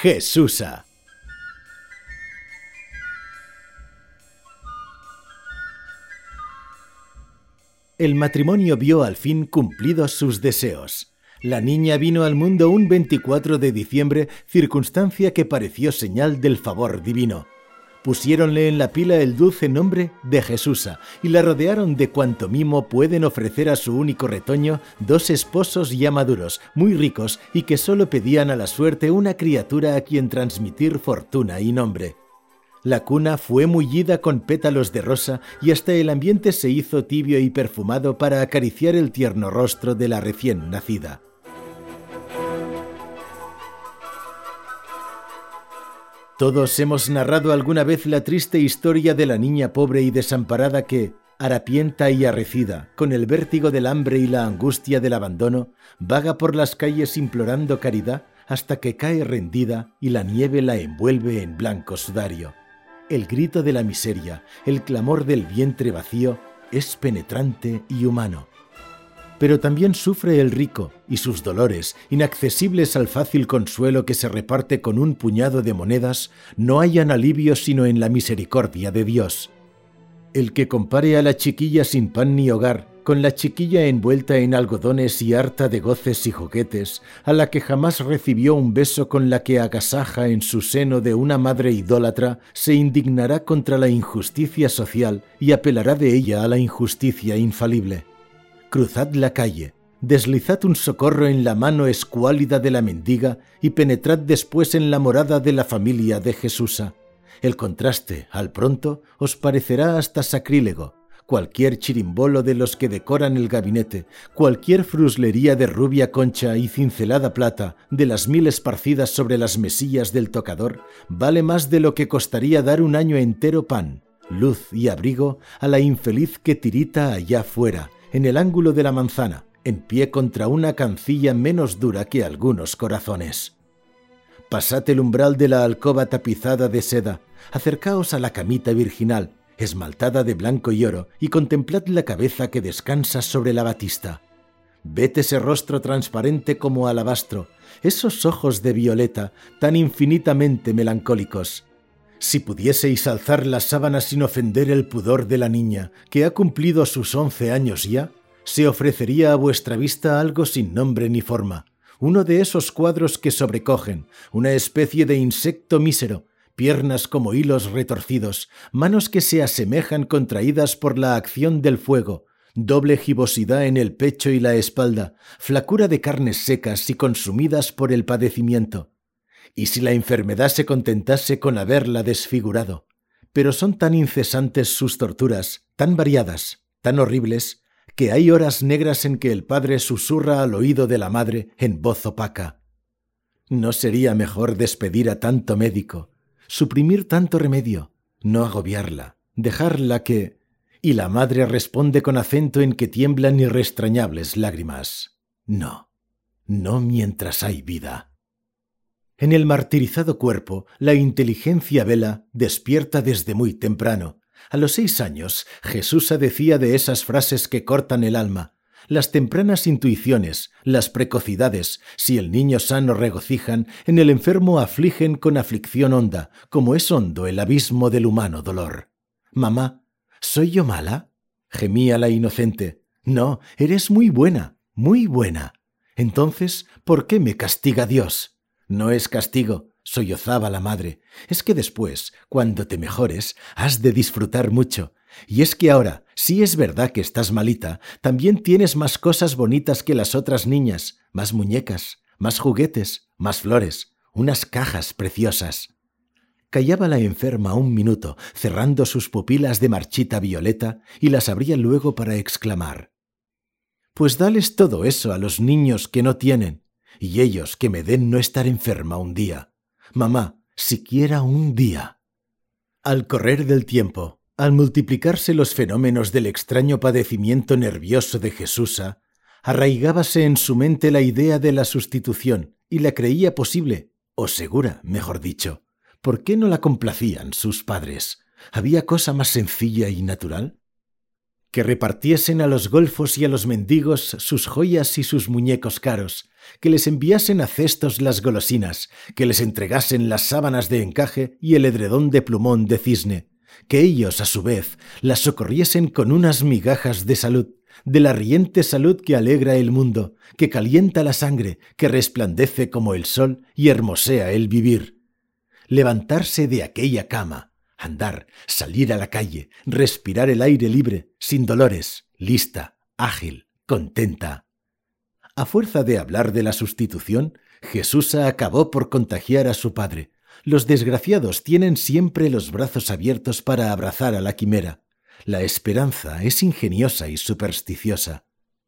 Jesusa. El matrimonio vio al fin cumplidos sus deseos. La niña vino al mundo un 24 de diciembre, circunstancia que pareció señal del favor divino. Pusiéronle en la pila el dulce nombre de Jesusa y la rodearon de cuanto mimo pueden ofrecer a su único retoño dos esposos ya maduros, muy ricos y que solo pedían a la suerte una criatura a quien transmitir fortuna y nombre. La cuna fue mullida con pétalos de rosa y hasta el ambiente se hizo tibio y perfumado para acariciar el tierno rostro de la recién nacida. Todos hemos narrado alguna vez la triste historia de la niña pobre y desamparada que, harapienta y arrecida, con el vértigo del hambre y la angustia del abandono, vaga por las calles implorando caridad hasta que cae rendida y la nieve la envuelve en blanco sudario. El grito de la miseria, el clamor del vientre vacío, es penetrante y humano. Pero también sufre el rico, y sus dolores, inaccesibles al fácil consuelo que se reparte con un puñado de monedas, no hallan alivio sino en la misericordia de Dios. El que compare a la chiquilla sin pan ni hogar, con la chiquilla envuelta en algodones y harta de goces y juguetes, a la que jamás recibió un beso con la que agasaja en su seno de una madre idólatra, se indignará contra la injusticia social y apelará de ella a la injusticia infalible. Cruzad la calle, deslizad un socorro en la mano escuálida de la mendiga y penetrad después en la morada de la familia de Jesusa. El contraste, al pronto, os parecerá hasta sacrílego. Cualquier chirimbolo de los que decoran el gabinete, cualquier fruslería de rubia concha y cincelada plata de las 1000 esparcidas sobre las mesillas del tocador, vale más de lo que costaría dar un año entero pan, luz y abrigo a la infeliz que tirita allá fuera, en el ángulo de la manzana, en pie contra una cancilla menos dura que algunos corazones. Pasad el umbral de la alcoba tapizada de seda, acercaos a la camita virginal, esmaltada de blanco y oro, y contemplad la cabeza que descansa sobre la batista. Ved ese rostro transparente como alabastro, esos ojos de violeta tan infinitamente melancólicos. Si pudieseis alzar la sábana sin ofender el pudor de la niña, que ha cumplido sus 11 años ya, se ofrecería a vuestra vista algo sin nombre ni forma, uno de esos cuadros que sobrecogen, una especie de insecto mísero, piernas como hilos retorcidos, manos que se asemejan contraídas por la acción del fuego, doble gibosidad en el pecho y la espalda, flacura de carnes secas y consumidas por el padecimiento. Y si la enfermedad se contentase con haberla desfigurado. Pero son tan incesantes sus torturas, tan variadas, tan horribles, que hay horas negras en que el padre susurra al oído de la madre en voz opaca. ¿No sería mejor despedir a tanto médico, suprimir tanto remedio, no agobiarla, dejarla que...? Y la madre responde con acento en que tiemblan irrestrañables lágrimas. No, no mientras hay vida. En el martirizado cuerpo, la inteligencia vela, despierta desde muy temprano. A los 6 años, Jesusa decía de esas frases que cortan el alma. Las tempranas intuiciones, las precocidades, si el niño sano regocijan, en el enfermo afligen con aflicción honda, como es hondo el abismo del humano dolor. «Mamá, ¿soy yo mala?», gemía la inocente. «No, eres muy buena, muy buena. Entonces, ¿por qué me castiga Dios?». «No es castigo», sollozaba la madre. «Es que después, cuando te mejores, has de disfrutar mucho. Y es que ahora, si es verdad que estás malita, también tienes más cosas bonitas que las otras niñas, más muñecas, más juguetes, más flores, unas cajas preciosas». Callaba la enferma un minuto, cerrando sus pupilas de marchita violeta, y las abría luego para exclamar: «Pues dales todo eso a los niños que no tienen, y ellos que me den no estar enferma un día. Mamá, siquiera un día». Al correr del tiempo, al multiplicarse los fenómenos del extraño padecimiento nervioso de Jesusa, arraigábase en su mente la idea de la sustitución y la creía posible, o segura, mejor dicho. ¿Por qué no la complacían sus padres? ¿Había cosa más sencilla y natural? Que repartiesen a los golfos y a los mendigos sus joyas y sus muñecos caros, que les enviasen a cestos las golosinas, que les entregasen las sábanas de encaje y el edredón de plumón de cisne, que ellos, a su vez, las socorriesen con unas migajas de salud, de la riente salud que alegra el mundo, que calienta la sangre, que resplandece como el sol y hermosea el vivir. Levantarse de aquella cama, andar, salir a la calle, respirar el aire libre, sin dolores, lista, ágil, contenta. A fuerza de hablar de la sustitución, Jesús acabó por contagiar a su padre. Los desgraciados tienen siempre los brazos abiertos para abrazar a la quimera. La esperanza es ingeniosa y supersticiosa.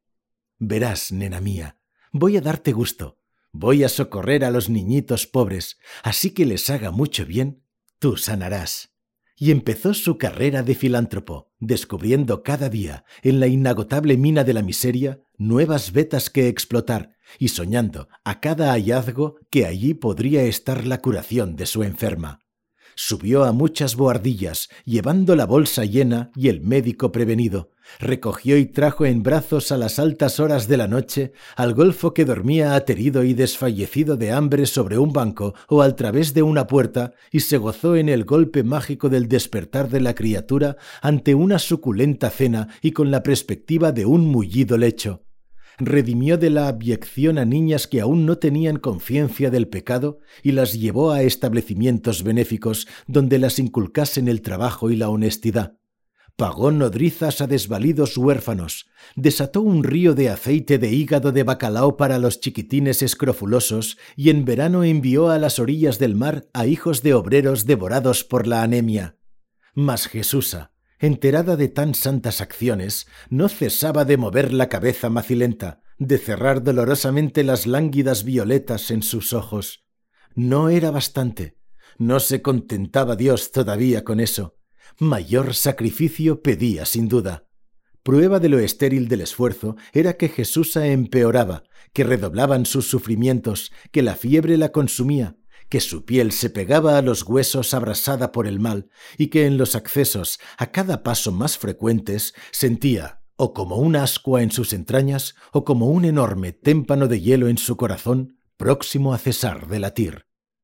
Verás, nena mía, voy a darte gusto. Voy a socorrer a los niñitos pobres, así que les haga mucho bien, tú sanarás. Y empezó su carrera de filántropo, descubriendo cada día, en la inagotable mina de la miseria, nuevas vetas que explotar y soñando a cada hallazgo que allí podría estar la curación de su enferma. Subió a muchas bohardillas, llevando la bolsa llena y el médico prevenido. Recogió y trajo en brazos a las altas horas de la noche al golfo que dormía aterido y desfallecido de hambre sobre un banco o al través de una puerta y se gozó en el golpe mágico del despertar de la criatura ante una suculenta cena y con la perspectiva de un mullido lecho. Redimió de la abyección a niñas que aún no tenían conciencia del pecado y las llevó a establecimientos benéficos donde las inculcasen el trabajo y la honestidad. Pagó nodrizas a desvalidos huérfanos, desató un río de aceite de hígado de bacalao para los chiquitines escrofulosos y en verano envió a las orillas del mar a hijos de obreros devorados por la anemia. Mas Jesusa, enterada de tan santas acciones, no cesaba de mover la cabeza macilenta, de cerrar dolorosamente las lánguidas violetas en sus ojos. No era bastante. No se contentaba Dios todavía con eso. Mayor sacrificio pedía sin duda. Prueba de lo estéril del esfuerzo era que Jesusa empeoraba, que redoblaban sus sufrimientos, que la fiebre la consumía, que su piel se pegaba a los huesos abrasada por el mal y que en los accesos, a cada paso más frecuentes, sentía o como una ascua en sus entrañas o como un enorme témpano de hielo en su corazón próximo a cesar de latir.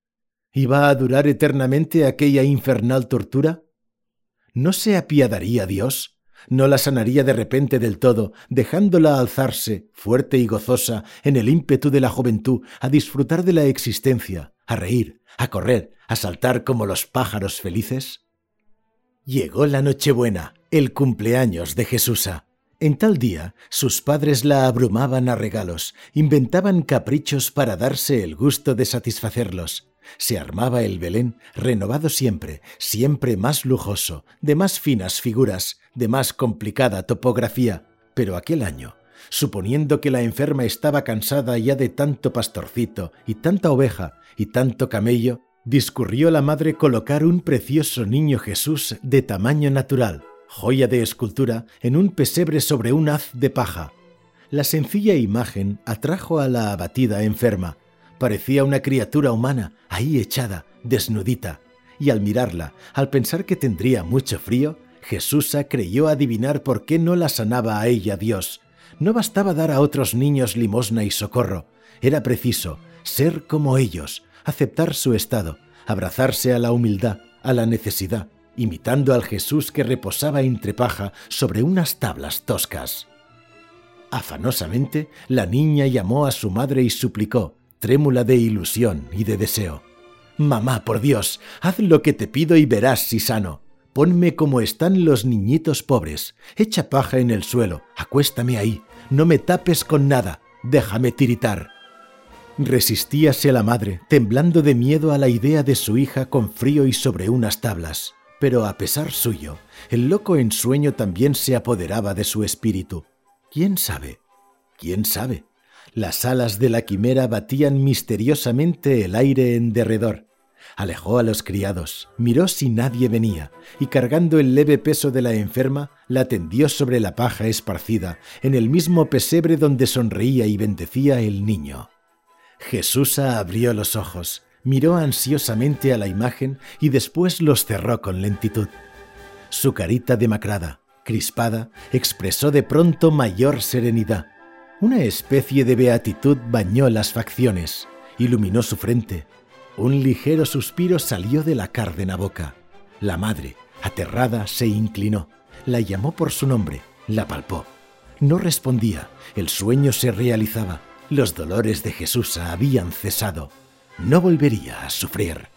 ¿Iba a durar eternamente aquella infernal tortura? ¿No se apiadaría Dios? ¿No la sanaría de repente del todo, dejándola alzarse, fuerte y gozosa, en el ímpetu de la juventud, a disfrutar de la existencia, a reír, a correr, a saltar como los pájaros felices? Llegó la Nochebuena, el cumpleaños de Jesusa. En tal día, sus padres la abrumaban a regalos, inventaban caprichos para darse el gusto de satisfacerlos. Se armaba el Belén, renovado siempre, siempre más lujoso, de más finas figuras, de más complicada topografía. Pero aquel año, suponiendo que la enferma estaba cansada ya de tanto pastorcito y tanta oveja y tanto camello, discurrió la madre colocar un precioso niño Jesús de tamaño natural, joya de escultura, en un pesebre sobre un haz de paja. La sencilla imagen atrajo a la abatida enferma. Parecía una criatura humana, ahí echada, desnudita, y al mirarla, al pensar que tendría mucho frío, Jesusa creyó adivinar por qué no la sanaba a ella Dios. No bastaba dar a otros niños limosna y socorro, era preciso ser como ellos, aceptar su estado, abrazarse a la humildad, a la necesidad, imitando al Jesús que reposaba entre paja sobre unas tablas toscas. Afanosamente, la niña llamó a su madre y suplicó, trémula de ilusión y de deseo: «Mamá, por Dios, haz lo que te pido y verás si sano. Ponme como están los niñitos pobres, echa paja en el suelo, acuéstame ahí, no me tapes con nada, déjame tiritar». Resistíase la madre, temblando de miedo a la idea de su hija con frío y sobre unas tablas. Pero a pesar suyo, el loco ensueño también se apoderaba de su espíritu. ¿Quién sabe? ¿Quién sabe? Las alas de la quimera batían misteriosamente el aire en derredor. Alejó a los criados, miró si nadie venía, y cargando el leve peso de la enferma, la tendió sobre la paja esparcida, en el mismo pesebre donde sonreía y bendecía el niño. Jesusa abrió los ojos, miró ansiosamente a la imagen y después los cerró con lentitud. Su carita demacrada, crispada, expresó de pronto mayor serenidad. Una especie de beatitud bañó las facciones, iluminó su frente. Un ligero suspiro salió de la cárdena boca. La madre, aterrada, se inclinó, la llamó por su nombre, la palpó. No respondía, el sueño se realizaba, los dolores de Jesús habían cesado. No volvería a sufrir.